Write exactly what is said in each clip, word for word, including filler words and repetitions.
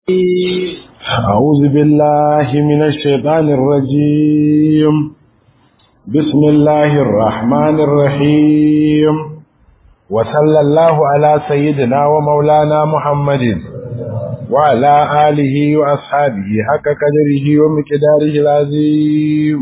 أعوذ بالله من الشيطان الرجيم. بسم الله الرحمن الرحيم، وصلى الله على سيدنا ومولانا محمد وعلى آله وأصحابه حق قدره ومقداره العظيم.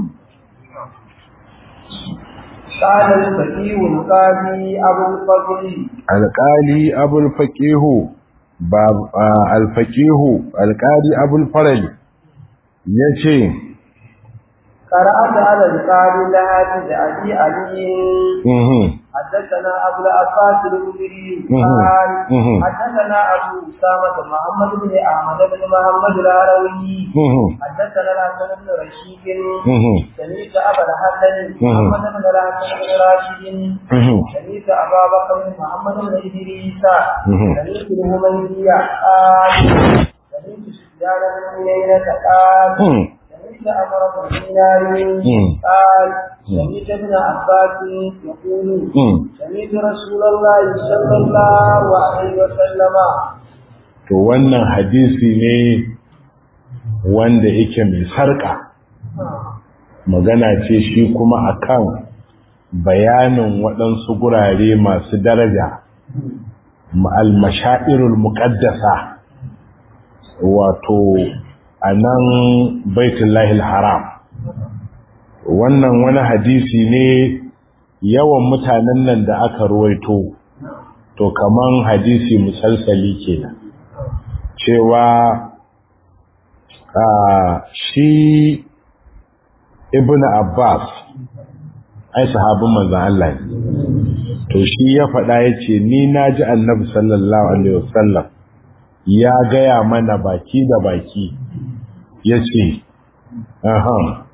قال الفقيه القاضي أبو الفقيه القاضي أبو الفقيه باب الفقيه القاضي أبو الفرج يشي قرأت على القاضي لهذه أبي علي حدثنا أبو العباس البصري قال حدثنا أبو أسامة محمد بن أحمد بن محمد العروي حدثنا الحسن بن رشيد سمعت أبا الحسن محمد بن الحسن بن راشد سمعت أبا بكر محمد بن إدريس سمعت الهميدية قال سمعت سفيان بن عيينة قال أمر بالدينار قال سمعت ابن عباس يقول سمعت رسول الله صلى الله عليه وسلم. To wannan hadisi ne wanda yake mai sarka, magana ce shi kuma akan bayanin waɗansu gurare masu daraja, al-mashairul muqaddasa, wato a nan baitullahil haram. Wannan wani hadisi ne yawan mutanen nan da aka ruwaito, to kaman hadisi musalsali kenan, cewa shi ibn Abbas ai sahabin manzon Allah ne, to shi ya faɗa yace ni naji annabi sallallahu alaihi wasallam ya gaya mana baki da baki ya ce, Aham.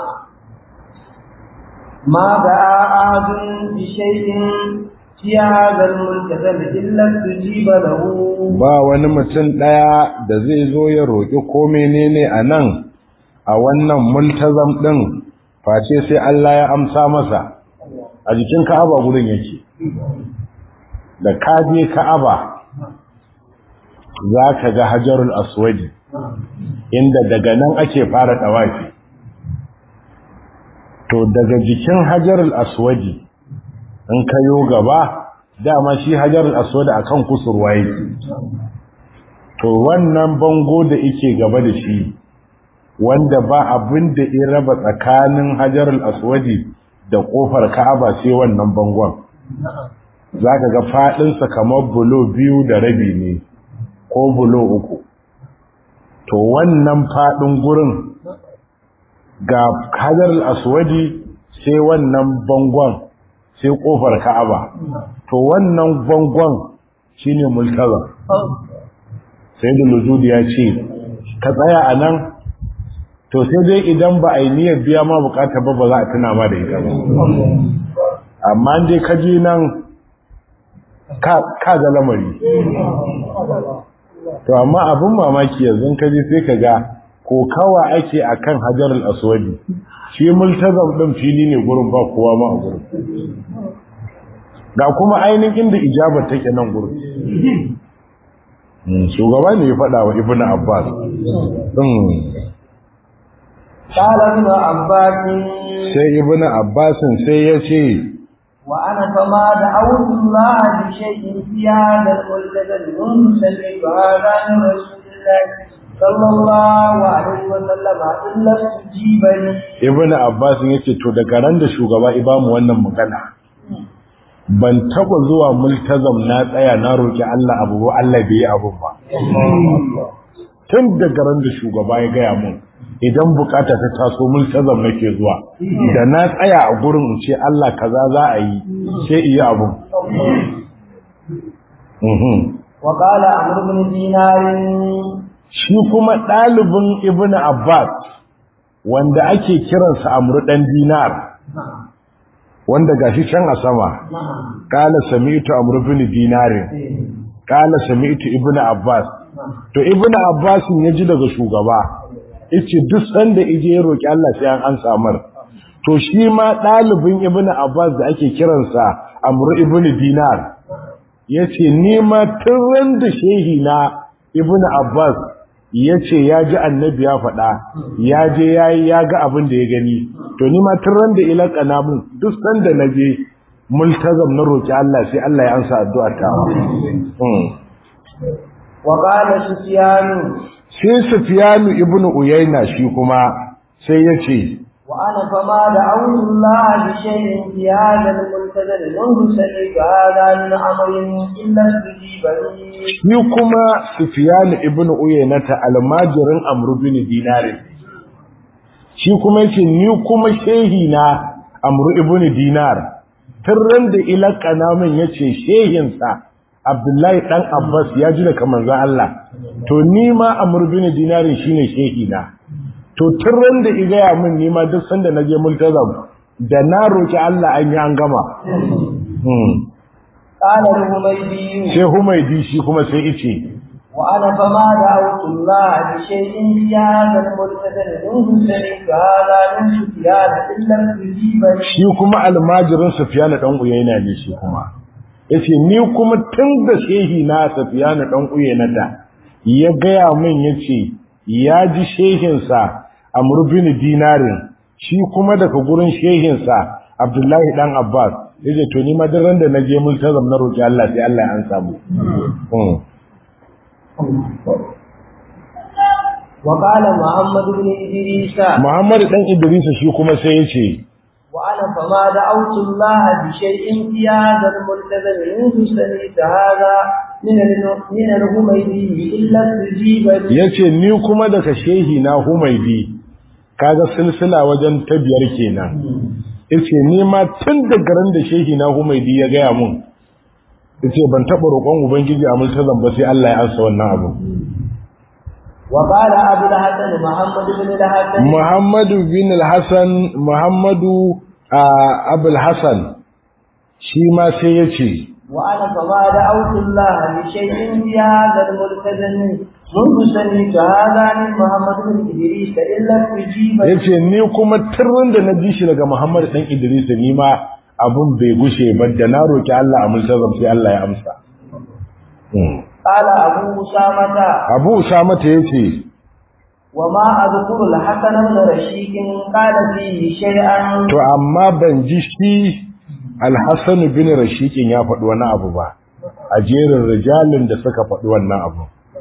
Ma da ahadun bi shay'in fi hadha al-multazam illa tujiba lahu. Ba wani mutum ɗaya da zai zo ya roƙi ko menene a nan a wannan multazam ɗin face sai Allah ya amsa masa. A jikin Ka'aba gurin yake. Da ka je Ka'aba za ka ga Hajarul Aswadi, inda daga nan ake fara tawafi. To daga jikin Hajarul Aswadi in kayo gaba, dama shi Hajarul Aswadi akan kusurwa yake. To wannan bango da yake gaba da shi, wanda ba abin da ya raba tsakanin Hajarul Aswadi da kofar Ka'aba sai wannan bangon. Zaka ga fadin sa kamar bulo biyu da rabi ne ko bulo uku. To wannan fadin gurin ga Hajar al-Aswadi sai wannan bangon sai kofar Ka'aba. To wannan bangon shine multazam. Sai da Luzudi ya ce ka tsaya anan, to sai dai idan ba a yi niyyar biya ma bukata ba ba za a tuna ma da ita ba. Amma dai ka je nan ka ka ga lamari. To amma abin mamaki yanzu ka je sai ka ga ko kawa ake akan Hajar al-Aswadi, shi multazam din fili ne gurin, ba kowa ma a gurin. Ga kuma ainihin inda ijabar take nan gurin. Shugaba ne ya faɗa wa Ibn Abbas. قال ابن عباس Sai Ibn Abbas sai ya ce, وأنا فما دعوت الله بشيء في هذا الملتزم منذ سمعت هذا من رسول الله صلى الله عليه وسلم إلا استجيب لي. Ibn Abbas yace to daga ran da shugaba ya bamu wannan magana, ban taba zuwa multazam na tsaya na roki Allah abu ba Allah bai yi abu ba. Tun daga ran da shugaba ya gaya mun, idan bukata ta taso multazam nake zuwa, da na tsaya a gurin in ce Allah kaza za a yi sai iya abu. wa qala amr ibn dinar, shi kuma dalibin Ibn Abbas wanda ake kiransa Amr dan Dinar, wanda gashi can a sama, qala sami'tu Amr ibn Dinar, qala sami'tu Ibn Abbas. To Ibn Abbas ya ji daga shugaba, yace duk sanda ije ya roki Allah sai an ansa mar. To shi ma dalibin Ibn Abbas da ake kiransa Amr ibn Dinar yace ni ma tun da shehi na Ibn Abbas yace ya ji annabi ya faɗa ya je yayi ya ga abin da ya gani to ni ma tun ran da ilakana mun duk sanda naje multazam na roki Allah sai Allah ya ansa addu'ar ta wa qala sufyan sai sufyan ibn uyayna shi kuma sai yace wa ana fama da Allah bi shay'in fi hadha al-multazam mundu salika hadha min amrin illa tujibani ni kuma sufyan ibn uyayna ta almajirin amr bin dinar shi kuma yace ni kuma shehi na amr ibn dinar tirran da ilakana min yace shehin sa Abdullahi dan Abbas ya ji daga manzon Allah to ni ma amr bin dinar shine shehi na to tirran da igaya min ni ma duk sanda naje multazam da na roki Allah an yi an gama hmm qala humaydi sai humaydi shi kuma sai yace wa ana fama da'awtu Allah bi shay'in ya zal multazam min shay'in hada min sufyan illa tujiba shi kuma almajirin Sufyan dan Uyayna ne shi kuma yace ni kuma tun da shehi na Sufyan dan Uyayna da ya gaya min yace ya ji shehin sa Amr bin Dinarin shi kuma daga gurin shehin sa Abdullahi dan Abbas yace to ni madaran da naje multazam na roki Allah sai Allah ya ansa mu wa qala Muhammad ibn Idris Muhammad dan Idris shi kuma sai yace wa ana fama da'awtu Allah bi shay'in fi hadha al-multazam منذ سنة هذا من من al-Humaydi illa tujiba yace ni kuma daga shehi na Humaydi kaga silsila wajen ta biyar kenan yace ni ma tun da garin da shehi na Humaydi ya gaya mun yace ban taba roƙon ubangiji a multazam ba sai Allah ya ansa wannan abu wa qala Abu al-Hasan Muhammad ibn al-Hasan Muhammad bin al-Hasan Muhammadu Abu al-Hasan shi ma sai yace wa ana fama da'awtu Allah bi shay'in fi hadha al-multazam منذ سنة هذا من محمد بن إدريس إلا تجيب yace ni kuma tirrin da na ji shi daga Muhammad dan Idris ni ma abun bai gushe ba da na roki Allah a multazam sai Allah ya amsa qala Abu Usama Abu Usama yace wa ma adhkuru al-Hasan ibn Rashid qala fihi shay'an to amma ban ji shi al-Hasan bin Rashid ya faɗi wani abu ba a jerin rijalin da suka faɗi wannan abu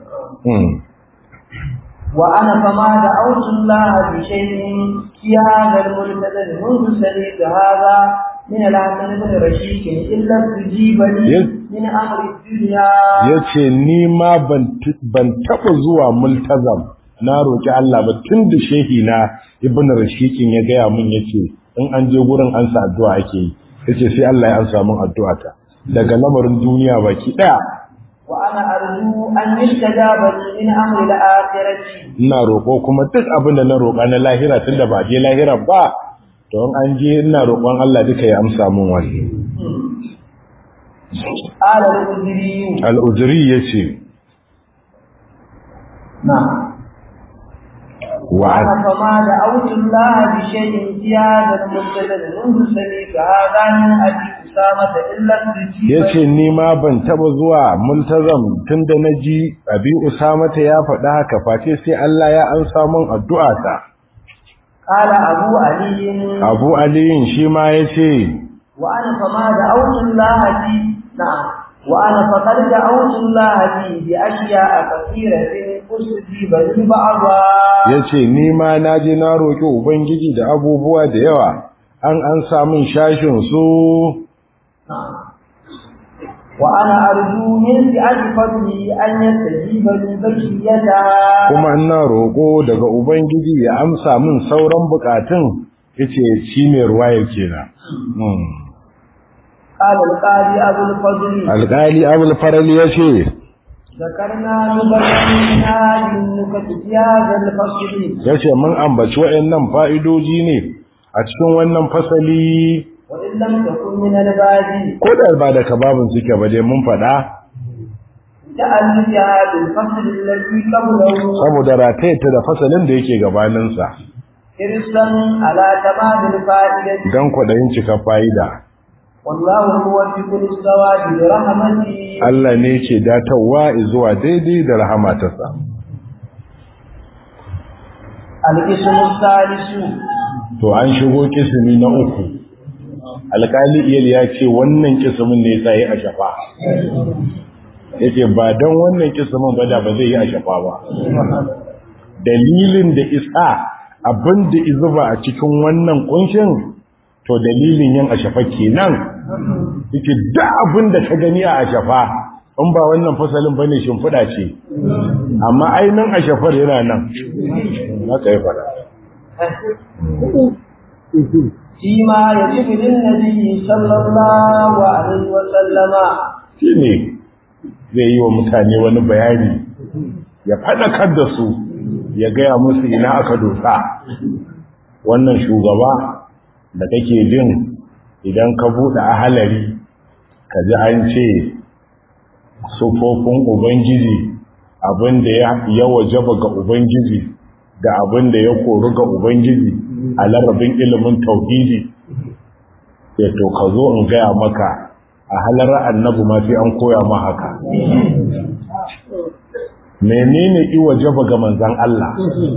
وأنا فما دعوت الله بشيء في هذا الملتزم منذ سنة هذا من الحسن بن رشيد إلا تجيب لي من أمر الدنيا yace ni ma ban taɓa zuwa multazam na roki Allah ba tun da shehi na Ibn Rashikin ya gaya min yace in an je gurin an sa addu'a ake yi yace sai Allah ya ansa min addu'ata daga lamarin duniya baki daya وأنا أرجو أن يستجاب لي من أمر الآخرة ina roƙo kuma duk abin da na roƙa na lahira tunda ba je lahira ba to in an je ina roƙon Allah duka ya amsa min wani قال الأجري al-Ujri yace نعم wa وأنا فما دعوت الله بشيء في هذا الملتزم منذ سنة هذا من أبي أسامة إلا تجيب yace ni ma ban taba zuwa multazam tunda naji Abi Usama ta ya faɗa haka face sai Allah ya ansa min addu'a ta قال أبو علي Abu Ali shi ma yace وأنا فما دعوت الله بي نعم وأنا فقد دعوت الله بي بأشياء كثيرة أستجيب لي بعضها yace ni ma naje na roki ubangiji da abubuwa da yawa an ansa min shashin su نعم وأنا أرجو من سعة فضلي أن يستجيب لي بشيتها kuma ina roko daga ubangiji ya amsa min sauran bukatun yace shi ne ruwayar kenan قال القاضي أبو الفضل alƙali Abul Farali yace ذكرنا نبذنا من نكت في هذا الفصل yace mun ambaci wayannan fa'idoji ne a cikin wannan fasali وإن لم تكن من البادي ko da ba da kababin suke ba dai mun faɗa تألف هذا الفصل الذي قبله saboda ratayta da fasalin da yake gabanin sa حرصا على تمام الفائدة dan kwadayin cika fa'ida والله موفق للصواب برحمته Allah ne yake datawa zuwa daidai da rahmatarsa القسم الثالث to an shigo kisimi na uku alƙali iyal ya ce wannan kisimin ne sai a shafa yace ba dan wannan kisimin ba da ba zai yi a shafa ba dalilin da isa abin da izuba a cikin wannan kunshin to dalilin yin a shafa kenan yake da abin da ka gani a shafa in ba wannan fasalin bane shimfiɗa ce amma ainihin a shafar yana nan haka ya fara فيما يجب للنبي صلى الله عليه وسلم shine zai yi wa mutane wani bayani ya faɗakar da su ya gaya musu ina aka dosa wannan shugaba da kake jin idan ka buɗe ahalari ka ji an ce sufofin ubangiji abinda ya wajaba ga ubangiji da abinda ya koru ga ubangiji a larabin ilimin tauhidi ya to ka zo in gaya maka a halar annabi ma sai an koya ma haka menene iwajaba ga manzon Allah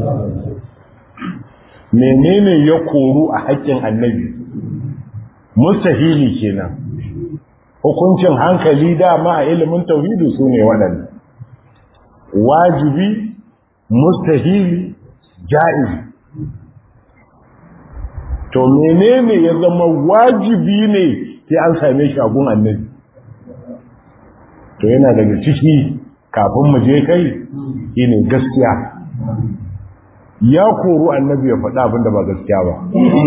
menene ya koru a haƙƙin annabi mustahili kenan hukuncin hankali dama a ilimin tauhidi sune waɗannan wajibi mustahili jaiz to menene ya zama wajibi ne sai an same shi a gun annabi to yana daga ciki kafin mu je kai shine gaskiya ya koru annabi ya faɗa abin da ba gaskiya ba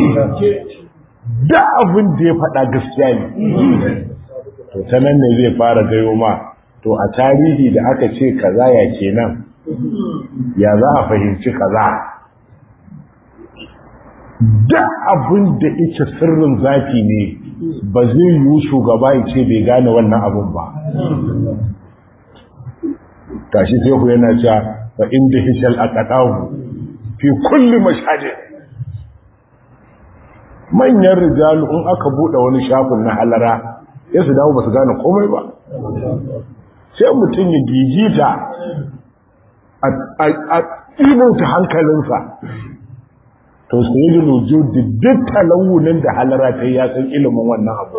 da abin da ya faɗa gaskiya ne to ta nan ne zai fara gayo ma to a tarihi da aka ce kaza ya kenan ya za a fahimci kaza da abin da ita sirrin zafi ne ba zai yi shugaba ya ce bai gane wannan abin ba tashi sai ku yana cewa fa inda hishal aqadahu fi kulli mashhad manyan rijalu in aka bude wani shafin na halara ya su dawo ba su gane komai ba sai mutum ya gigita a ɗibauta hankalinsa to sai yi rujo da duk talawunin da halara ta yi ya san ilimin wannan abu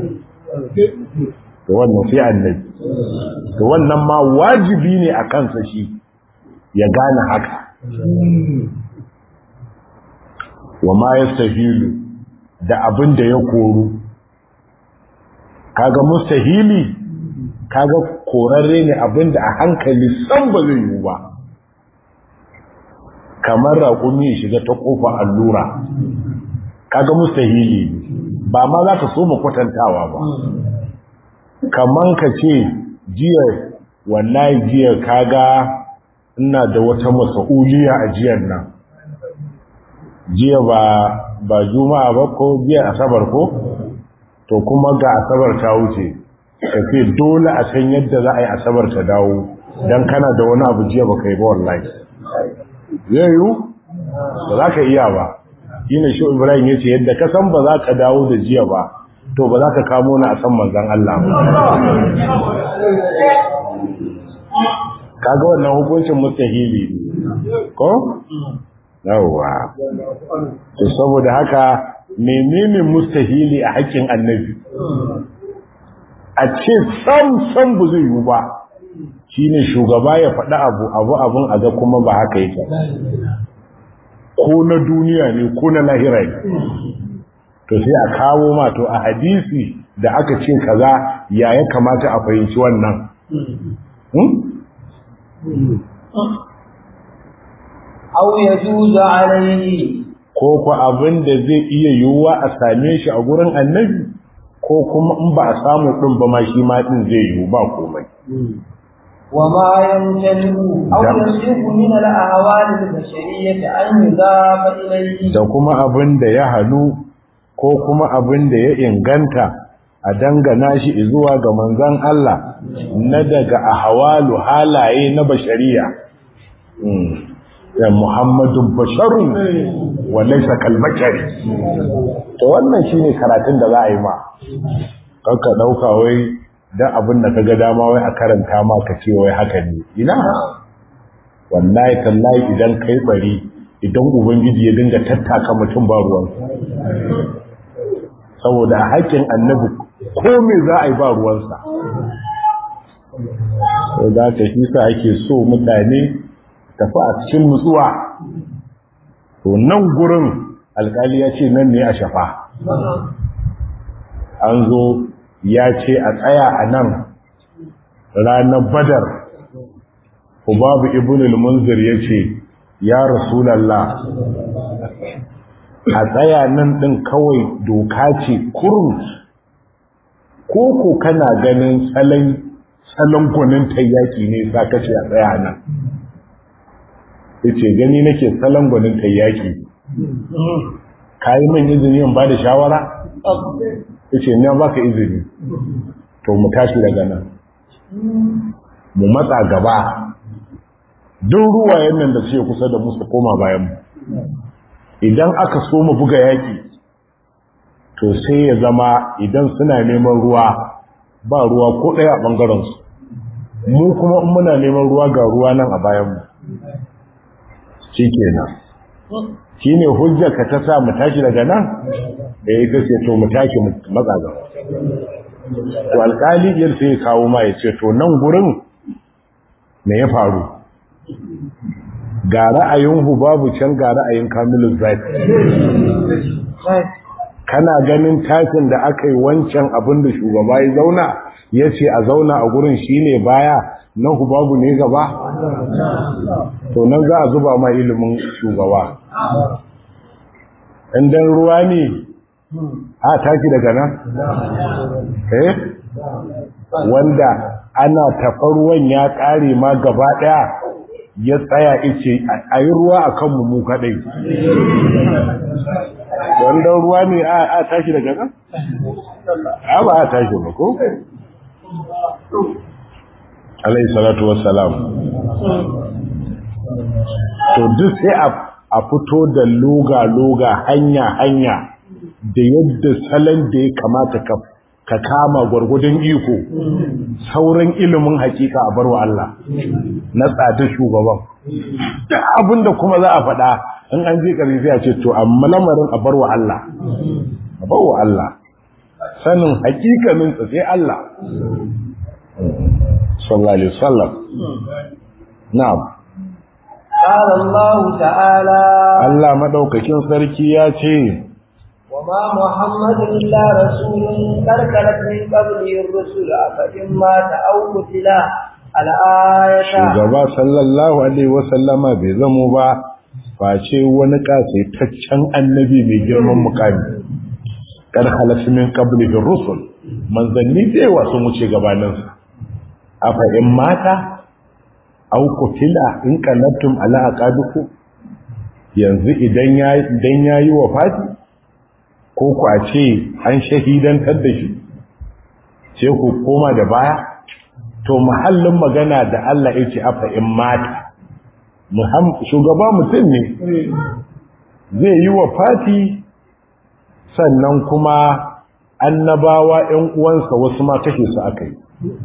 to wannan sai annabi to wannan ma wajibi ne a kansa shi ya gane haka wa ma yastahilu da abin da ya koru kaga mustahili kaga korarre ne abin da a hankali san ba zai yi ba kamar raƙumi ya shiga ta ƙofa allura kaga mustahili ba ma za ka so mu kwatantawa ba kaman ka ce jiya wallahi jiya kaga ina da wata mas'uliya a jiyar nan jiya ba ba juma'a ba ko jiya asabar ko to kuma ga asabar ta wuce kace dole a san yadda za a yi asabar ta dawo dan kana da wani abu jiya baka yi ba wallahi yayu ba za ka iya ba shine shi Ibrahim yace yadda ka san ba za ka dawo da jiya ba to ba za ka kamo ni a san manzon Allah ba kaga wannan hukuncin mustahili ko yawa to saboda haka menene mustahili a haƙƙin annabi a ce sam sam bu zai yi ba shine shugaba ya faɗi abu abu abun a ga kuma ba haka yake ko na duniya ne ko na lahira ne to sai a kawo ma to a hadisi da aka ce kaza ya ya kamata a fahimci wannan aw yajuzu alayhi ko ko abin da zai iya yiwuwa a same shi a gurin annabi ko kuma in ba a samu din ba ma shi ma din zai yiwu ba komai wa ma yamtanu aw yasifu min al-ahwal al-bashariyyah an yudaba ilayhi da kuma abin da ya halu ko kuma abin da ya inganta a dangana shi zuwa ga manzon Allah na daga ahwalu halaye na bashariya ya Muhammadun basharun wa laysa kal bashari to wannan shine karatun da za a yi ma kanka dauka wai dan abin da kaga dama wai a karanta ma ka ce wai haka ne ina wallahi tallahi idan kai bari idan ubangiji ya dinga tattaka mutum ba ruwansa saboda a haƙƙin annabi ko me za a yi ba ruwansa sai da ta shi sa ake so mutane tafi a cikin nutsuwa to nan gurin alƙali ya ce nan ne a shafa an zo ya ce a tsaya a nan ranar badar Hubabu ibn al-Munzir ya ce ya Rasulallah a tsaya nan ɗin kawai doka ce kurum ko ko kana ganin salon salon gwanin tayyaki ne sa kace a tsaya nan yace gani nake salon gwanin tayyaki kai min izini in ba da shawara yace ne baka izini to mu tashi daga nan mu matsa gaba duk ruwayen nan da suke kusa da musu koma bayan mu idan aka so mu buga yaki to sai ya zama idan suna neman ruwa ba ruwa ko ɗaya a ɓangaren su mu kuma in muna neman ruwa ga ruwa nan a bayan mu shikenan shine hujjar ka ta sa mu tashi daga nan da ita ce to mu tashi mu matsa gaba to alƙali yar sai ya kawo ma ya ce to nan gurin me ya faru ga ra'ayin Hubabu can ga ra'ayin Kamilu Zaki kana ganin tashin da aka yi wancan abin da shugaba ya zauna ya ce a zauna a gurin shine baya na Hubabu ne gaba to nan za a zuba ma ilimin shugaba in dan ruwa ne a tashi daga nan eh wanda ana tafa ruwan ya kare ma gaba daya ya tsaya ice a yi ruwa a kanmu mu kadai wanda ruwa ne a tashi daga nan a ba a tashi ba ko alayhi salatu wassalam to duk sai a fito da loga-loga hanya-hanya da yadda salon da ya kamata ka ka kama gwargwadon iko sauran ilimin hakika a barwa Allah na tsada shugaban da abinda kuma za a faɗa in an je ƙarfi a ce to amma lamarin a barwa Allah a barwa Allah sanin hakikanin sa sai Allah sallallahu alaihi wasallam na'am qala Allah ta'ala Allah madaukakin sarki ya ce وما محمد إلا رسول قد خلت من قبله الرسل أفإن مات أو قتل الآية shugaba sallallahu alaihi wasallama bai zamo ba face wani kasaitaccen annabi mai girman mukami kad khalat min qablihi rusul manzanni da yawa sun wuce gabanin sa afa in mata aw qutila in qalatum ala aqabikum yanzu idan yayi idan yayi wafati ko ku a ce an shahidantar da shi sai ku koma da baya to muhallin magana da Allah yake afa in mata shugaba mutum ne zai yi wa fati sannan kuma annabawa ƴan uwansa wasu ma kashe su akai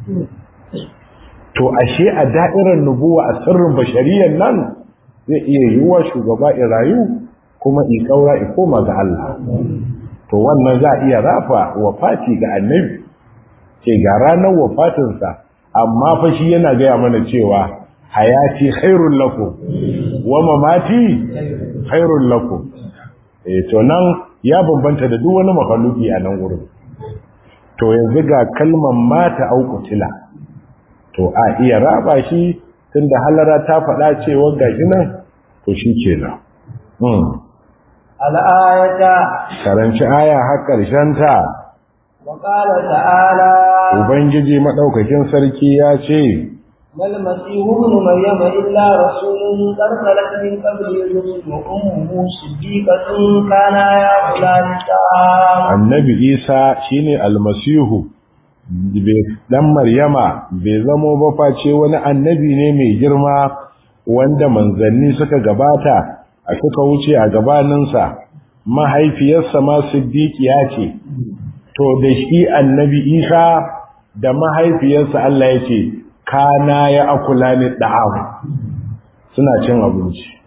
to ashe a da'irar nubuwa a sirrin bashariyar nan zai iya yiwuwa shugaba ya rayu kuma i kaura i koma ga Allah to wannan za a iya rafa wafati ga annabi ke ga ranar wafatinsa amma fa shi yana gaya mana cewa hayati khairul lakum wa mamati khairul lakum eh to nan ya bambanta da duk wani makhluki a nan gurin to yanzu ga kalmar mata au qutila to a iya raba shi tunda halara ta faɗa cewa gashi nan to shikenan hmm الآية karanci aya har ƙarshen ta وقال تعالى ubangiji madaukakin sarki ya ce mal masihu ibn maryam illa rasulun qad khalat min qablihi rusul wa ummuhu siddiqatun kana ya'kulani ta'am annabi isa shine almasihu dan maryama bai zamo ba face wani annabi ne mai girma wanda manzanni suka gabata a suka wuce a gabaninsa mahaifiyarsa ma siddiqiya ce to da shi annabi isa da mahaifiyarsa Allah ya ce kana ya akula ni da'am suna cin abinci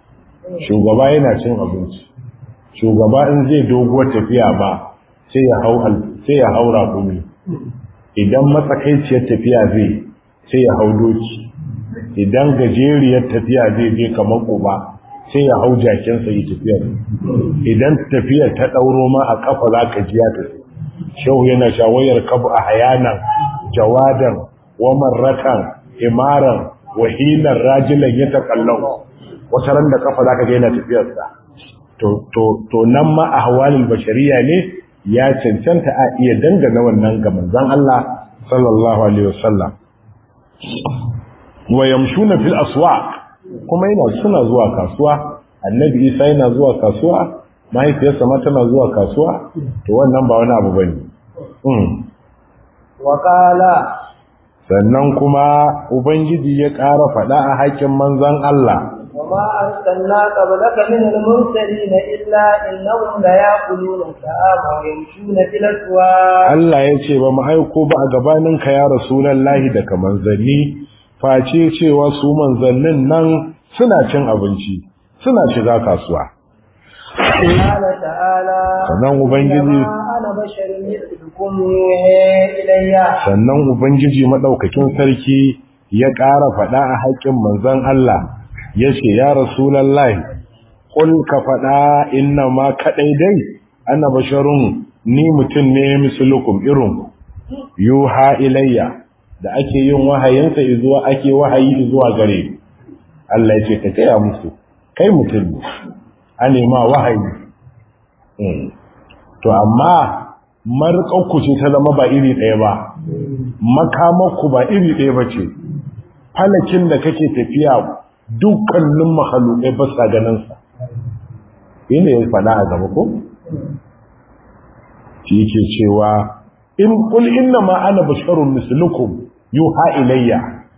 shugaba yana cin abinci shugaba in zai doguwar tafiya ba sai ya hau sai ya haura gumi idan matsakaiciyar tafiya zai sai ya hau doki idan gajeriyar tafiya zai je kamar kuba sai ya hau jakinsa yi tafiyar idan tafiyar ta ɗauro ma a kafa za ka ji ya tafi shehu yana shawayar kabu a hayanan jawadan wa marratan imaran wahilan rajilan ya taƙallau wata ran da kafa za ka ga yana tafiyarsa to nan ma a hawalin bashariya ne ya cancanta a iya dangana wannan ga manzon Allah sallallahu alaihi wasallam wa yamshuna fil aswaq kuma yana suna zuwa kasuwa annabi Isa yana zuwa kasuwa mahaifiyarsa ma tana zuwa kasuwa to wannan ba wani abu bane mm wa qala sannan kuma ubangiji ya ƙara faɗa a haƙin manzon Allah وما أرسلنا قبلك من المرسلين إلا إنهم ليأكلون الطعام ويمشون في الأسواق Allah ya ce ba mu aiko ba a gabaninka ya Rasulullahi daga manzanni face cewa su manzannin nan suna cin abinci suna shiga kasuwa قال تعالى sannan ubangiji أنا بشر مثلكم يوحى إلي sannan ubangiji madaukakin sarki ya ƙara faɗa a haƙin manzon Allah yace ya Rasulullahi qul ka faɗa inna ma kadai dai ana basharun ni mutum ne mislukum irin yuha ilayya da ake yin wahayinsa zuwa ake wahayi zuwa gare Allah ya ce ka kaya musu kai mutum ne ane ma wahayi to amma marƙauku ce ta zama ba iri ɗaya ba makamakku ba iri ɗaya ba ce falakin da kake tafiya dukkanin mahalukai ba sa ganinsa ina ya faɗa a gaba ko shi yake cewa in qul inna ma ana basharun mislukum yuha ilayya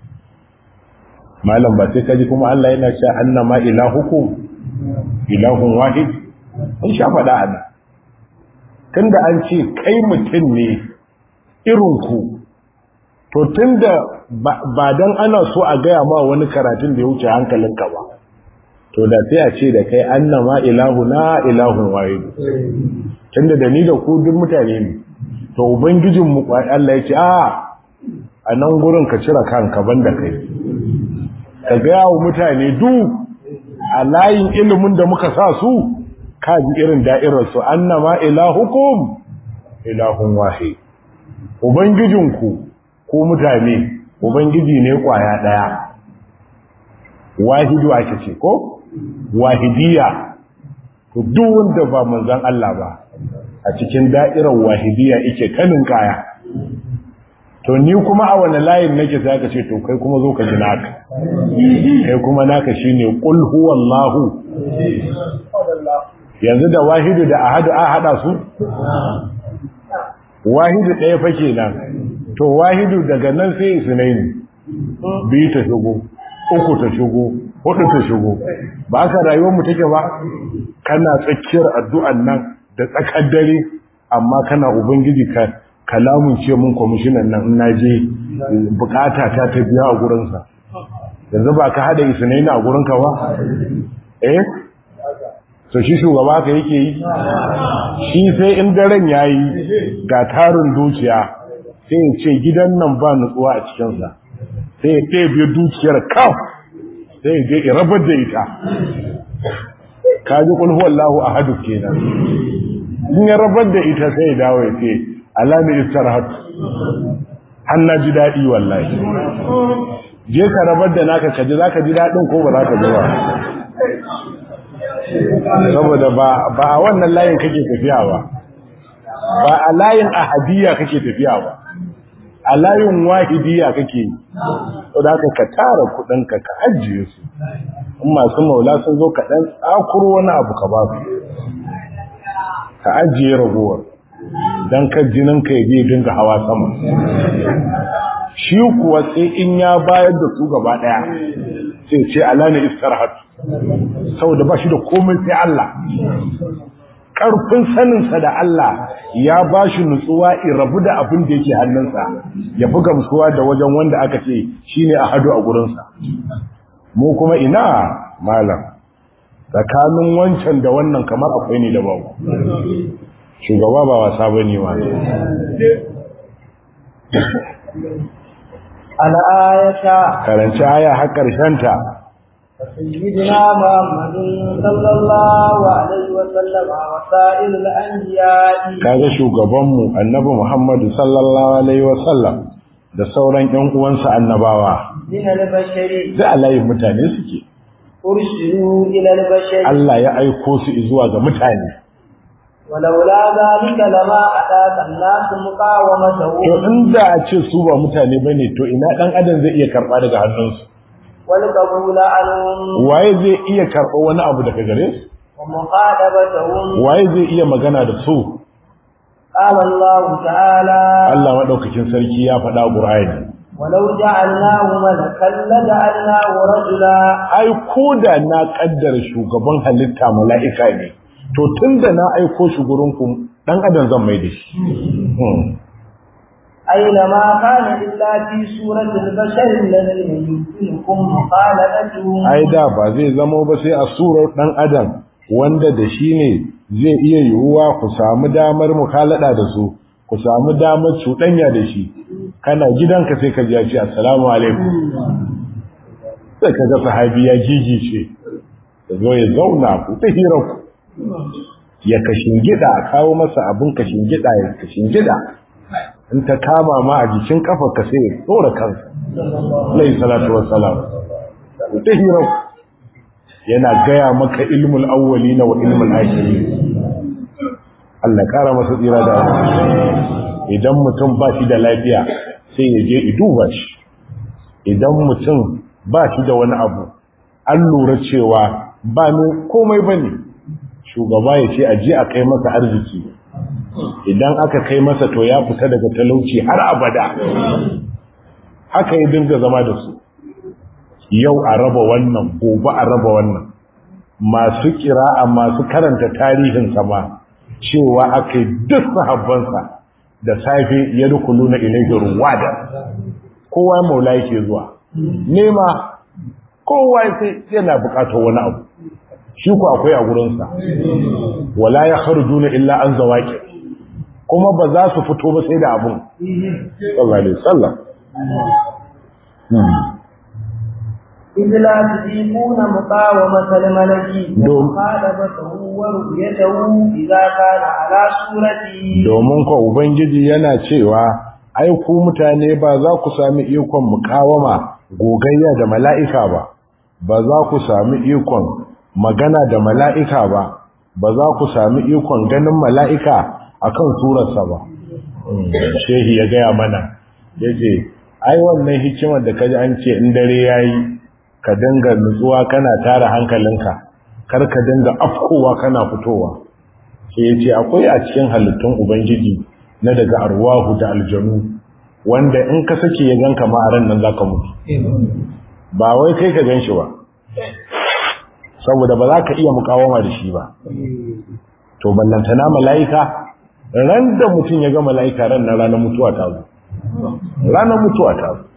malam ba sai kaji kuma Allah yana cewa annama ilahukum ilahun wahid in sha faɗa ana tunda an ce kai mutum ne irin ku to tunda ba dan ana so a gaya ma wani karatun da ya wuce hankalinka ba to da sai a ce da kai annama ilahuna ilahun wahid tunda da ni da ku duk mutane ne to ubangijin mu kwai Allah ya ce a a nan gurin ka cire kanka banda kai ka ga wa mutane duk a layin ilimin da muka sa su ka ji irin da'irar su annama ilahukum ilahun wahid ubangijin ku ko mutane ubangiji ne kwaya daya wahidu ake ce ko wahidiya to duk wanda ba manzon Allah ba a cikin da'irar wahidiya yake kanin kaya to ni kuma a wani layin nake sai ka ce to kai kuma zo ka ji naka kai kuma naka shine qul huwallahu yanzu da wahidu da ahadu a hada su wahidu ɗaya fa kenan to wahidu daga nan sai isnaini biyu ta shigo uku ta shigo hudu ta shigo ba ka rayuwar mu take ba kana tsakiyar addu'an nan da tsakar dare amma kana ubangiji ka kalamun ce mun kwamishinan nan in naje bukata ta ta biya a gurinsa yanzu ba ka hada isnaini a gurinka ba eh to shi shugaba ka yake yi shi sai in daren yayi ga tarin dukiya sai ya ce gidan nan ba nutsuwa a cikinsa sai ya ɗebe dukiyar kaf sai ya je rabar da ita kaji kulhu wallahu ahadu kenan in ya rabar da ita sai ya dawo ya ce alami istarhat har na ji daɗi wallahi je ka rabar da naka kaji zaka ji daɗin ko ba za ka ji ba saboda ba ba a wannan layin kake tafiya ba ba a layin ahadiyya kake tafiya ba a layin wahidiyya kake saboda haka ka tara kudinka ka ajiye su in masu maula sun zo ka dan tsakuro wani abu ka ba su ka ajiye ragowar dan ka jinin ka yaje dinga hawa sama shi kuwa sai in ya bayar da su gaba daya sai ce alani istarhat saboda ba shi da komai sai Allah karfin saninsa da Allah ya ba shi nutsuwa in rabu da abin da yake hannunsa ya fi gamsuwa da wajen wanda aka ce shine ahadu a gurinsa mu kuma ina malam tsakanin wancan da wannan kamar akwai ne da babu shugaba ba wasa bane wa al-ayata karanci aya har karshen ta sayyidina Muhammad sallallahu alaihi wa sallam wa sa'il al-anbiya kaga shugaban mu annabi Muhammad sallallahu alaihi wa sallam da sauran ƴan uwansa annabawa min al-bashari da alai mutane suke ursilu ila al-bashari Allah ya aiko su zuwa ga mutane walaula zalika lama ataka an-nas muqawamatahu to inda a ce su ba mutane bane to ina dan adam zai iya karba daga hannunsu wal qabula anhum waye zai iya karba wani abu daga gare su wa muqadabatahum waye zai iya magana da su qala Allah ta'ala Allah madaukakin sarki ya faɗa Qur'ani walau ja'alnahu malakan la ja'alnahu rajula ai koda na kaddara shugaban halitta mala'ika ne to tunda na aiko shi gurin ku dan adam zan mai da shi aina ma kana illa fi surati al-bashar alladhi yumkinukum muqaladatuhu ai da ba zai zama ba sai a surar dan adam wanda da shi ne zai iya yiwuwa ku samu damar mukalada da su ku samu damar cuɗanya da shi kana gidanka sai ka ji ya ce assalamu alaikum sai ka ga sahabi ya gigice da zo ya zauna ku ta hira ku ya kashin gida kawo masa abin kashin gida ya kashin gida in ta kama ma a jikin kafa ka sai ya tsora kansa alayhi salatu wassalam ku ta hira ku yana gaya maka ilmul awwalina wa ilmul akhirin Allah kara masa tsira da idan mutum ba shi da lafiya sai ya je i duba shi idan mutum ba shi da wani abu an lura cewa ba ne komai bane shugaba ya ce a je a kai masa arziki idan aka kai masa to ya fita daga talauci har abada haka ya dinga zama da su yau a raba wannan gobe a raba wannan masu kira'a masu karanta tarihin sama cewa akai duk sahabbansa da safe ya dukulu na ilaihi ruwada kowa maula yake zuwa nema kowa sai yana bukatar wani abu shi ku akwai a gurinsa wala ya kharujuna illa an zawaqi kuma ba za su fito ba sai da abun sallallahu alaihi wasallam إذ لا تجيبون مقاومة الملك ومخالفته ورؤيته إذا كان على صورته domin ko ubangiji yana cewa ai ku mutane ba za ku sami ikon mukawama gogayya da mala'ika ba ba za ku sami ikon magana da mala'ika ba ba za ku sami ikon ganin mala'ika akan surarsa ba shehi ya gaya mana yace ai wannan hikimar da kaji an ce in dare yayi ka dinga nutsuwa kana tara hankalinka kar ka dinga afkowa kana fitowa sai yace akwai a cikin halittun ubangiji na daga arwahu da aljanu wanda in ka sake ya ganka ma a ran nan zaka mutu ba wai kai ka ganshi ba saboda ba za ka iya mukawama da shi ba to ballantana mala'ika ran da mutum ya ga mala'ika ran na ranar mutuwa ta zo ranar mutuwa ta zo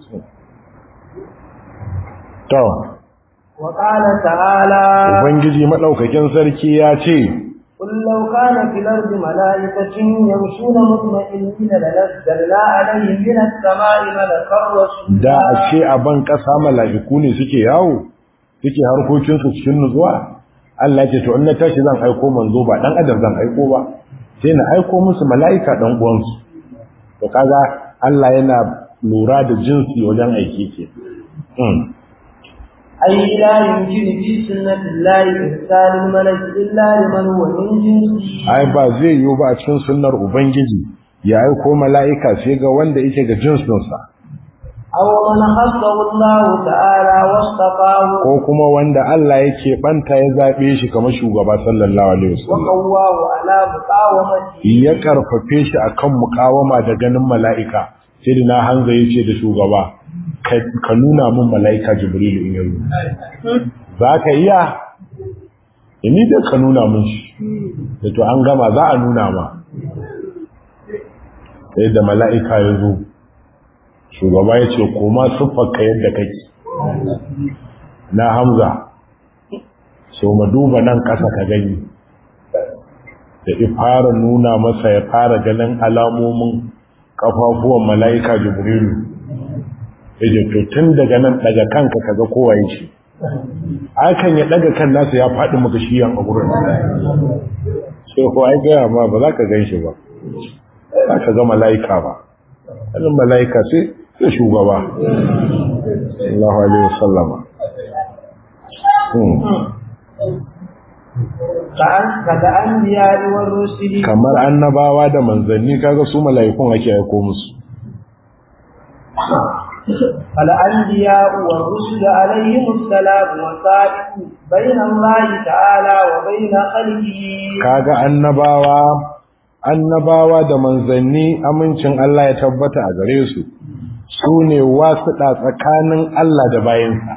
to wa qala ta'ala ubangiji madaukakin sarki ya ce qul law kana fil ardi mala'ikatun yamshuna mutma'innina lanazzalna 'alayhim min as-sama'i malakan rasula da a ce a ban kasa mala'iku ne suke yawo suke harkokin su cikin nutsuwa Allah ce to in na tashi zan aiko manzo ba dan adam zan aiko ba sai na aiko musu mala'ika dan uwansu to kaga Allah yana lura da jinsi wajen aiki ke أي لا يمكن في سنة الله إرسال الملك إلا لمن هو من جنسه ai ba zai yiwu ba a cikin sunnar ubangiji ya aiko mala'ika sai ga wanda yake ga jinsinsa أو من خصه الله تعالى واصطفاه ko kuma wanda Allah yake banta ya zabe shi kamar shugaba sallallahu alaihi wasallam وقواه على مقاومته ya karfafe shi akan mukawama da ganin mala'ika sai dina hanza yace da shugaba ka nuna min mala'ika jibrilu in yanzu za ka iya ini da ka nuna min shi da to an gama za a nuna ma sai da mala'ika ya zo shugaba ya ce koma siffarka yadda kake na hamza so mu duba nan ƙasa ka gani da ya fara nuna masa ya fara ganin alamomin kafafuwan mala'ika Jibrilu yaje to tun daga nan daga kanka kaga kowa yake akan ya daga kan nasa ya faɗi maka shiyan a gurin sai ko ai ga ma ba za ka ganshi ba za ka ga mala'ika ba wannan mala'ika sai sai shugaba sallallahu alaihi wasallama kamar annabawa da manzanni kaga su mala'ikun ake aiko musu الأنبياء والرسل عليهم السلام وسائق بين الله تعالى وبين خلقه kaga annabawa annabawa da manzanni amincin Allah ya tabbata a gare su sune wasuɗa tsakanin Allah da bayinsa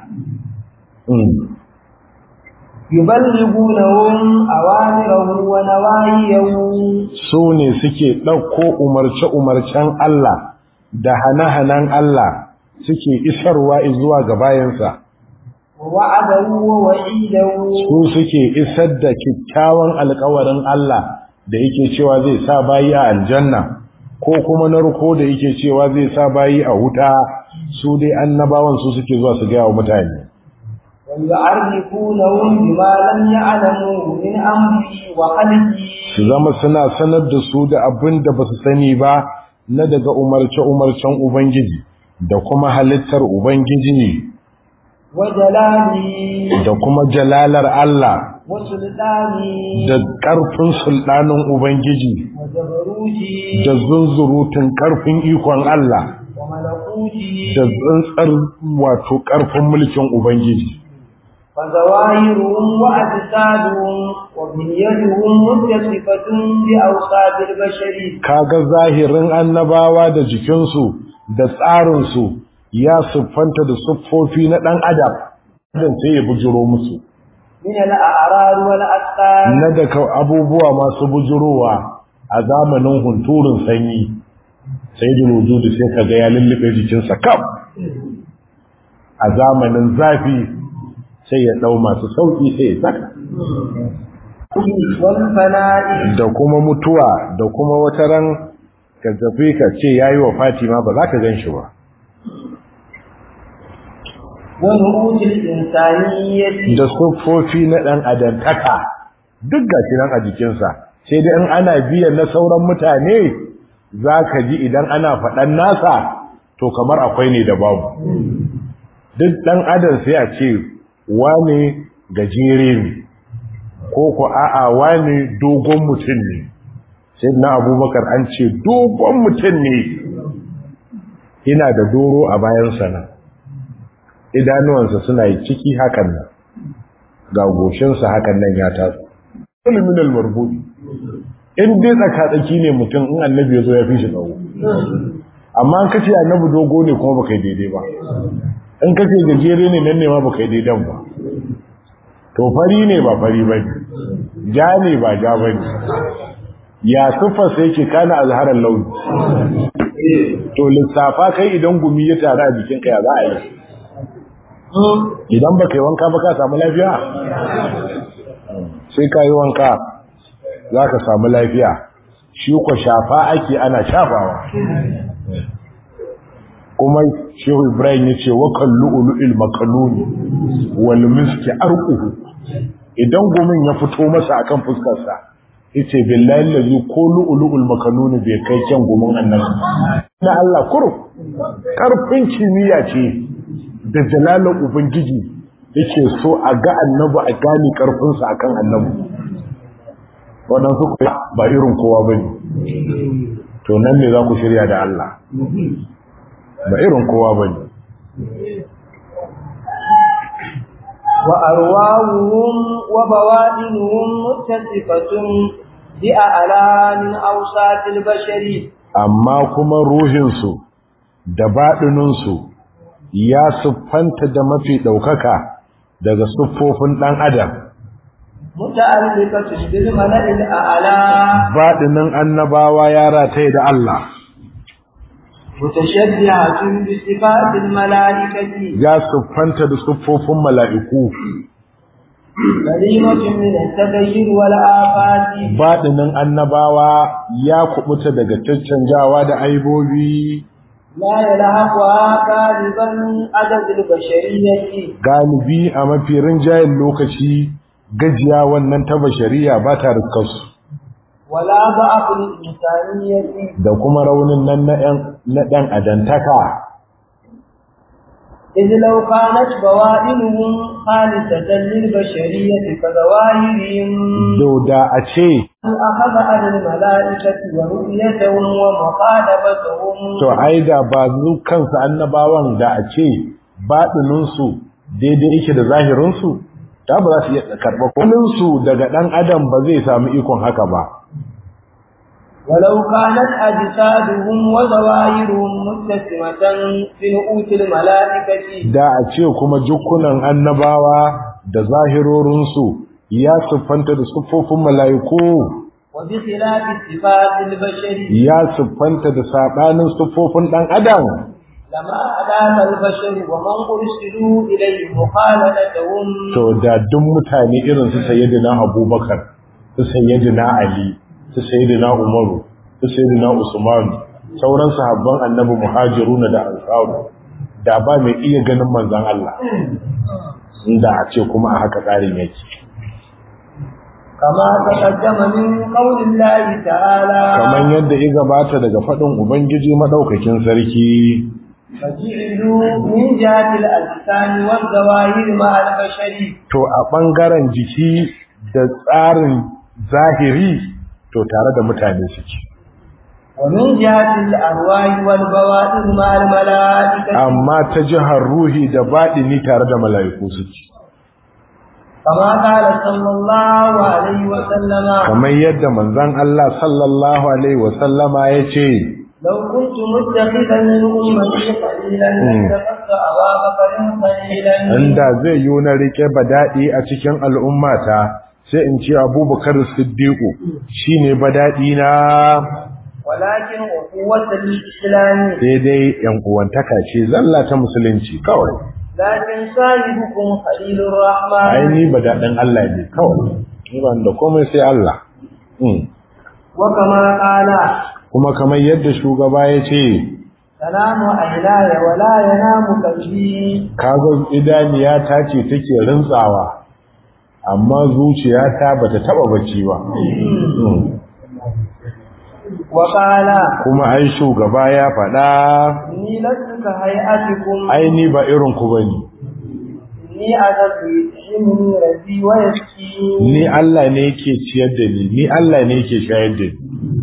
yuballighunahum awamirahu wa nawahiyahu sune suke dauko umarce umarcen Allah da hana-hanan Allah suke isarwa zuwa ga bayansa wa'adahu wa wa'idahu su suke isar da kikkiawan alƙawarin Allah da yake cewa zai sa bayi a aljanna ko kuma narko da yake cewa zai sa bayi a wuta su dai annabawan su suke zuwa su ga mutane ya'rifunahum bima lam ya'lamu min amri wa khalqi su zama suna sanar da su da abin da basu sani ba na daga umarce umarcen ubangiji da kuma halittar ubangiji wa jalali da kuma jalalar Allah wa sultani da ƙarfin sultanin ubangiji wa jabaruti da zunzurutun ƙarfin ikon Allah wa malakuti da tsantsar wato ƙarfin mulkin ubangiji فظواهرهم وأجسادهم وبنيتهم متصفة بأوصاف البشر kaga zahirin annabawa da jikinsu da tsarinsu ya siffanta da siffofi na ɗan adam dan sai ya bujuro musu من الأعراض والأسقام na daga abubuwa masu bujurowa a zamanin hunturun sanyi sai da wujudu sai kaga ya lullube jikinsa kam a zamanin zafi sai ya dau masu sauki sai ya saka da kuma mutuwa da kuma wata ran ka tafi ka ce yayi wa Fatima ba za ka ganshi ba da sufofi na dan adantaka duk gashi nan a jikinsa sai dai in ana biyan na sauran mutane zaka ji idan ana faɗan nasa to kamar akwai ne da babu duk dan adam sai a ce wane gajere ne ko ko a'a wane dogon mutum ne sai na abubakar an ce dogon mutum ne ina da doro a bayansa nan idanuwansa suna yi ciki hakan nan ga goshinsa hakan nan ya taso ilimin almarbudi in dai tsakatsaki ne mutum in annabi ya zo ya fi shi tsawo amma an kace annabi dogo ne kuma baka yi daidai ba in kace gajere ne nan ne ma baka yi daidan ba to fari ne ba fari ba ne ja ne ba ja ba ne ya sufa sai ke kana azharar launi to lissafa kai idan gumi ya tare a jikinka ya za a yi idan baka yi wanka ba ka samu lafiya sai ka yi wanka za ka samu lafiya shi ko shafa ake ana shafawa kuma shehu ibrahim ya ce wa kallu ulu'il makanuni wal miski arquhu idan gumin ya fito masa akan fuskarsa yace billahi allazi ko lu'lu'ul makanuni bai kai kyan gumin annabi na Allah kuru karfin kimiyya ce da jalalar ubangiji yake so a ga annabi a gani karfin sa akan annabi wannan su ba irin kowa bane to nan ne za ku shirya da Allah ba irin kowa bane wa arwahuhum wa bawadinhum muttasifatun bi a'lamin awsatil bashari amma kuma ruhin su da badinin su ya siffanta da mafi daukaka daga siffofin dan adam muta'alliqatun bil mala'il a'la badinin annabawa ya rataye da Allah mutashabbihatun bi sifatil mala'ikati ya siffanta da siffofin mala'iku kalimatun min at-taghayyur wal afati badinin annabawa ya kubuta daga caccanjawa da aibobi la yalhaqu qaliban adad al-bashariyyati galibi a mafi rinjayen lokaci gajiya wannan ta bashariya ba ta rikarsu wala ba'aful insaniyyati da kuma raunin nan na ɗan adantaka إذ لو كانت بوائنهم خالصة للبشرية كظواهرهم لو دا أشي أخذ على الملائكة ورؤيتهم ومخالفتهم to ai da ba zu kansu annabawan da a ce baɗininsu daidai yake da zahirinsu ta ba za su iya karɓa kuninsu daga ɗan adam ba zai samu ikon haka ba ولو كانت أجسادهم وظواهرهم متسمة في نؤوس الملائكة da a ce kuma jukkunan annabawa da zahirorinsu ya siffanta da siffofin mala'iku وبخلاف صفات البشر ya siffanta da saɓanin siffofin ɗan adam لما أدام البشر ومن أرسلوا إليه مخالفتهم to da duk mutane irin su sayyidina Abubakar su sayyidina Ali su sayyidina Umaru su sayyidina Usman sauran sahabban annabi muhajiruna da ansaru da ba mai iya ganin manzon Allah inda a ce kuma a haka tsarin yake kama taqaddama min qaulillahi ta'ala kaman yadda ya gabata daga fadin ubangiji madaukakin sarki faji'lu min jahil al-lisan wa zawahir ma al-bashari to a bangaren jiki da tsarin zahiri to tare da mutane suke ومن جهة الأرواح والبواطن مع الملائكة amma ta jihar ruhi da baɗini tare da mala'iku suke كما قال صلى الله عليه وسلم kamar yadda manzon Allah sallallahu alaihi wasallama yace لو كنت متخذا من أمتي قليلا لاتخذت أبا بكر قليلا inda zai yi na rike badadi a cikin al'ummata sai in ce Abubakar Siddiqu shine badadi na walakin quwwatul islam sai dai yan uwantaka ce zalla ta musulunci kawai lakin sahibukum khalilur rahman ai ni badadin Allah ne kawai ni ban da komai sai Allah mm wa kama qala kuma kamar yadda shugaba ya ce salamu alayya wa la yanamu qalbi kaga idaniya ta ce take rintsawa amma zuciyata bata taba bacci ba wa qala kuma ai shugaba ya faɗa ni lasuka hayatikum ai ni ba irin ku bane ni azabu yashini rabbi wa yaski ni Allah ne yake ciyar da ni ni Allah ne yake shayar da ni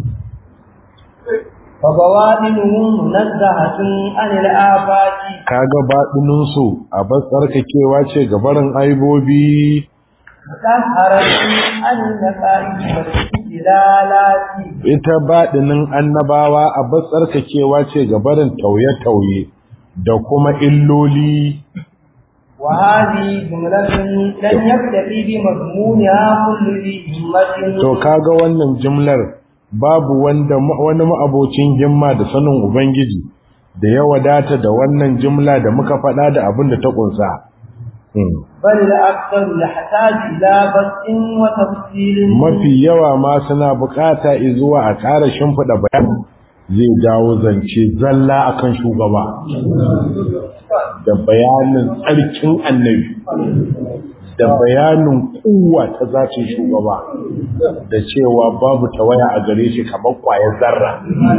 fa bawa'inuhum munazzahatun anil afati kaga baɗinin su a batsarkakewa ce ga barin aibobi taharatu anil naqa'i lalati ita baɗinin annabawa a batsarkakewa ce ga barin tauye-tauye da kuma illoli wa hadhi jumlatun lan yaktafi bi mazmuniha kullu dhi himmatin to kaga wannan jumlar babu wanda wani ma'abocin himma da sanin ubangiji da ya wadata da wannan jumla da muka faɗa da abin da ta kunsa bal al-akthar yahtaju ila basin wa tafsil mafi yawa ma suna bukata zuwa a ƙara shimfiɗa bayani zai dawo zance zalla akan shugaba da bayanin tsarkin annabi da bayanin kuwa ta zacin shugaba da cewa babu tawaya a gare shi kamar kwayar zarra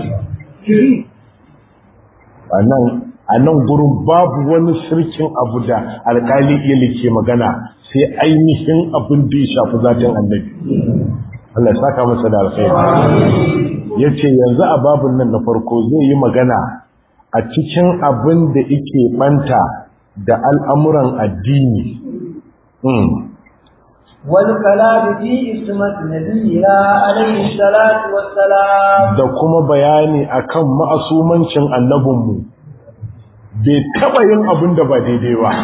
a nan gurin babu wani sirkin abu da alƙali iya ke magana sai ainihin abin da ya shafi zatin annabi Allah ya saka masa da alkhairi yace yanzu a babun nan na farko zai yi magana a cikin abin da yake banta da al'amuran addini wal kalam fi ismat nabiyina alayhi salatu wassalam da kuma bayani akan ma'asumancin annabinmu bai taba yin abin da ba daidai ba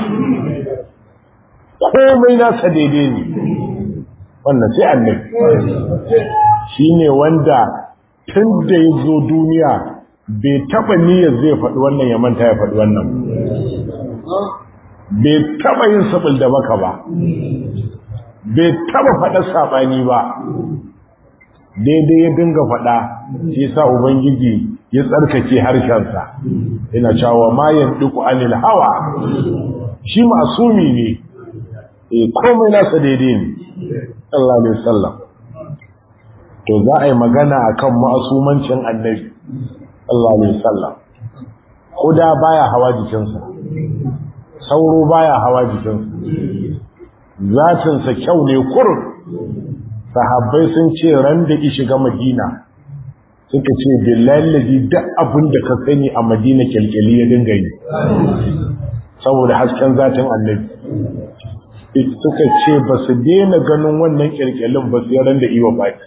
komai nasa daidai ne wannan sai annabi shine wanda tun da ya zo duniya bai taba niyyar zai faɗi wannan ya manta ya faɗi wannan bai taba yin sabul da baka ba bai taba faɗa sabani ba daidai ya dinga faɗa shi sa ubangiji ya tsarkake harshensa ina cewa ma yandiku anil hawa shi masumi ne eh komai nasa daidai ne sallallahu alaihi wasallam to za a yi magana akan masumancin annabi sallallahu alaihi wasallam kuda baya hawa jikinsa sauro baya hawa jikinsa zatinsa kyau ne kurun sahabbai sun ce ran da ki shiga madina suka ce billahi ladhi duk abin da ka sani a madina kyalkyali ya dinga yi saboda hasken zatin annabi suka ce ba su daina ganin wannan kyalkyalin ba su ran da iwa baki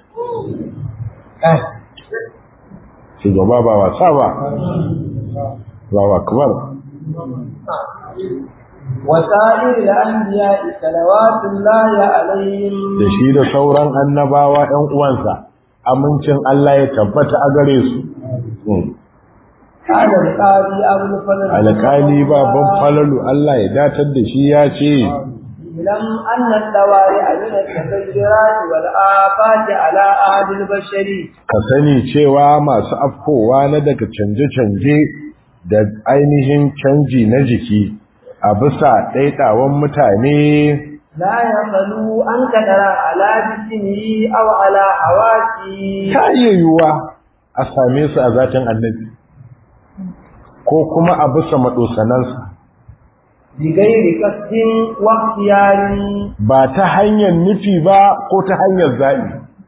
shugaba ba wasa ba ba wa kabar wasa'ir al-anbiya salawatullahi alaihim da shi da sauran annabawa ɗan uwansa amincin Allah ya tabbata a gare su alƙali baban falalu Allah ya datar da shi ya ce lam anna dawari min at-taghayyurat wal afat ala ahli al-bashari ka sani cewa masu afkowa na daga canje-canje da ainihin canji na jiki a bisa ɗaiɗawan mutane la yaqulu an kadara ala bismi aw ala hawati ta iya yiwuwa a same su a zatin annabi ko kuma a bisa madosanansa bigairi kasdin waqtiyari ba ta hanyar nufi ba ko ta hanyar zaɓi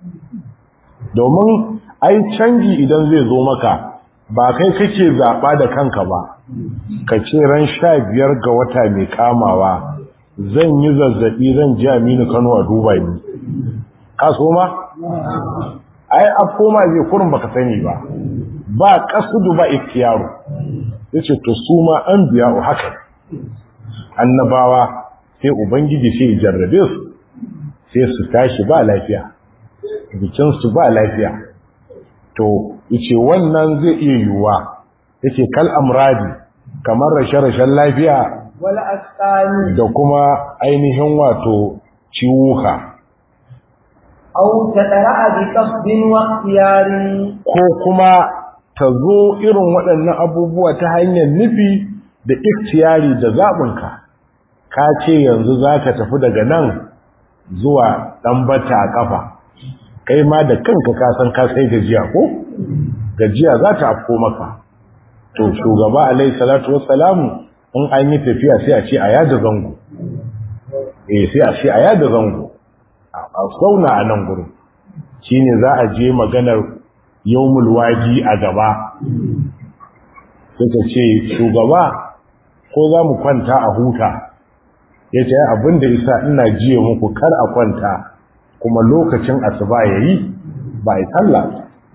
domin ai canji idan zai zo maka ba kai kake zaɓa da kanka ba ka ce ran sha biyar ga wata mai kamawa zan yi zazzaɓi zan ji Aminu Kano a duba ni ka so ma ai afkoma zai kurin baka sani ba ba kasudu ba ikhtiyaru yace to su ma an biya u haka annabawa sai ubangiji sai jarrabe su sai su tashi ba lafiya bikin su ba lafiya to yace wannan zai iya yiwuwa yace kal amradi kamar rashe-rashen lafiya wal asqani da kuma ainihin wato ciwuka aw tadara'a bi qasdin wa ikhtiyari ko kuma ta zo irin waɗannan abubuwa ta hanyar nufi da ikhtiyari da zaɓinka ka ce yanzu zaka tafi daga nan zuwa ɗan bata a ƙafa kai ma da kanka ka san ka sai gajiya ko gajiya za ta afko maka to shugaba alaihi salatu wassalamu in an yi tafiya sai a ce a yada zango eh sai a ce a yada zango a sauna a nan gurin shine za a je maganar yawmul waji a gaba suka ce shugaba ko za mu kwanta a huta yace abin da isa ina jiye muku kar a kwanta kuma lokacin asuba yayi ba ai sallah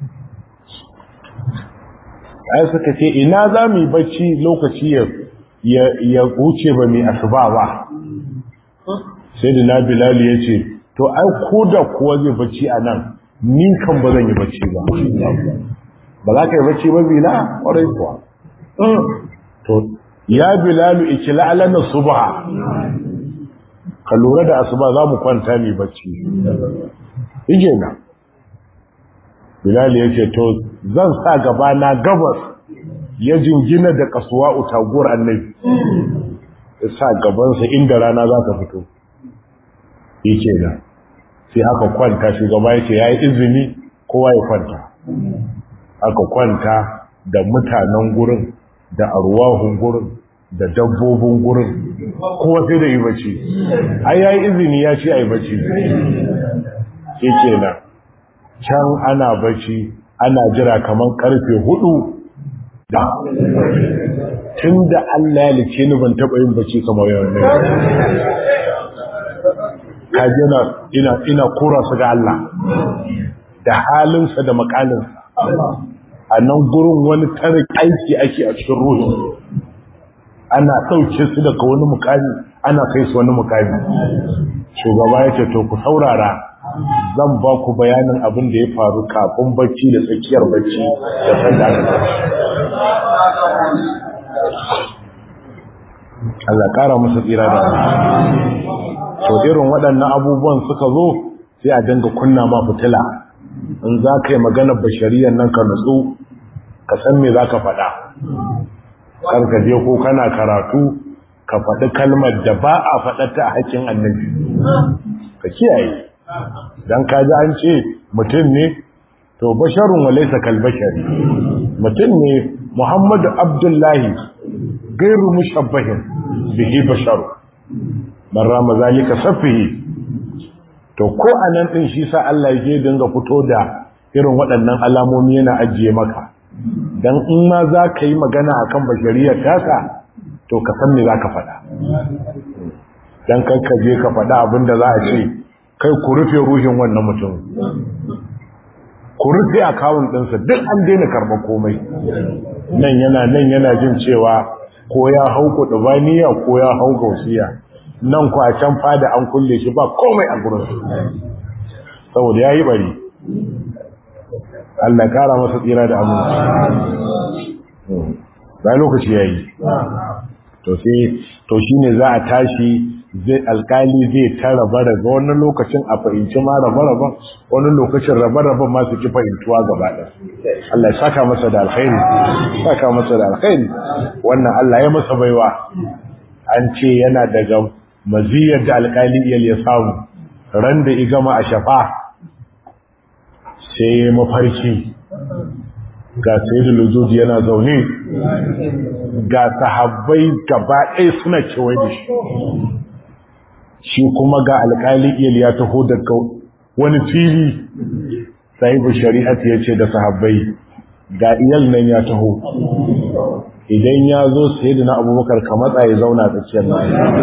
ai suka ce ina za mu yi bacci lokaci ya ya wuce ba mai asuba ba sai da na bilal ya ce to ai ko da kuwa zai bacci a nan ni kan ba zan yi bacci ba ba za ka yi bacci ba bila ƙwarai kuwa to ya bilalu ikila alana subha ka lura da asuba za mu kwanta mai bacci ije na bilal ya ce to zan sa gaba na gabas ya jingina da kasuwa utaguwar annabi ya sa gabansa inda rana za ta fito yake na sai aka kwanta shugaba ya ce ya yi izini kowa ya kwanta aka kwanta da mutanen gurin da arwahun gurin da dabbobin gurin kowa sai da yi bacci ai ya yi izini ya ce a yi bacci yake na can ana bacci ana jira kamar karfe hudu da tun da Allah ya lice ni ban taɓa yin bacci kamar yau ne kaji ina ina kura su ga Allah da halinsa da makalinsa a nan gurin wani tarin aiki ake a cikin ruhi ana ɗauke su daga wani mukami ana kai su wani mukami shugaba ya ce to ku saurara zan ba ku bayanin abin da ya faru kafin bacci da tsakiyar bacci da sanda aka Allah ƙara musu tsira da to irin waɗannan abubuwan suka zo sai a dinga kunna ma fitila in za ka yi magana bashariyar nan ka nutsu ka san me za ka faɗa kar ka je ko kana karatu ka faɗi kalmar da ba a faɗata a haƙƙin annabi ka kiyaye dan ka ji an ce mutum ne to basharun walaysa kal bashari mutum ne Muhammadu Abdullahi gairu mushabbahin bihi basharu man rama zalika safihi to ko anan din shi sa Allah yake dinga fito da irin waɗannan alamomi yana ajiye maka dan in ma za ka yi magana akan bashariyar taka to ka san me za ka faɗa dan kan ka je ka faɗa abinda za a ce kai ku rufe ruhin wannan mutum ku rufe akawun ɗinsa duk an daina karɓar komai nan yana nan yana jin cewa ko ya hau kudubaniya ko ya hau gausiya nan ku a can fada an kulle shi ba komai a gurin saboda ya yi bari Allah kara masa tsira da aminci ba lokaci ya yi to sai to shine za a tashi zai alkali zai ta raba-raba wani lokacin a fahimci ma raba-raba wani lokacin raba-raba ma su ki fahimtuwa gaba ɗaya Allah ya saka masa da alkhairi saka masa da alkhairi wannan Allah ya masa baiwa an ce yana daga maziyar da alkali ya samu ran da igama a shafa sai mafarki ga sayyidul wujud yana zaune ga sahabbai gaba ɗaya suna kewaye da shi shi kuma ga alƙali iyal ya taho daga wani fili sahibu shari'at ya ce da sahabbai ga iyal nan ya taho idan ya zo sai da na abubakar ka matsa ya zauna tsakiyar nan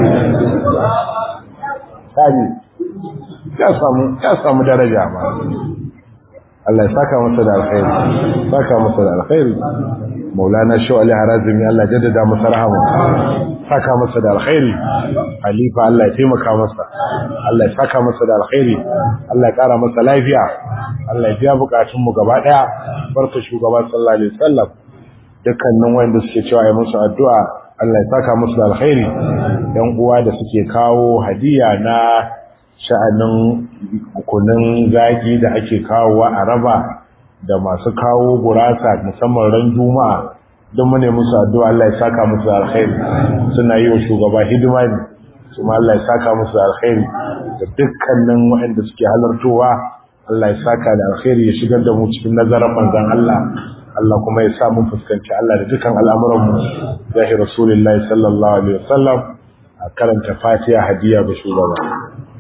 sabi ya samu ya samu daraja ma Allah ya saka masa da alkhairi saka masa da alkhairi maulana shaw ali harazimi Allah jaddada masa rahama saka masa da alkhairi khalifa Allah ya taimaka masa Allah ya saka masa da alkhairi Allah ya kara masa lafiya Allah ya biya bukatun mu gaba daya barka shugaba sallallahu alaihi wasallam dukkanin wanda suke cewa ai musu addu'a Allah ya saka musu da alkhairi yan uwa da suke kawo hadiya na sha'anin kunin zaki da ake kawowa a raba da masu kawo gurasa musamman ran juma'a don mu ne musu addu'a Allah ya saka musu alkhairi suna yi wa shugaba hidima ne kuma Allah ya saka musu alkhairi da dukkanin waɗanda suke halartowa Allah ya saka da alkhairi ya shigar da mu cikin nazarin manzon Allah Allah kuma ya sa mun fuskanci Allah da dukkan al'amuran mu zahir rasulullahi sallallahu alaihi wasallam a karanta fatiha hadiya ga shugaba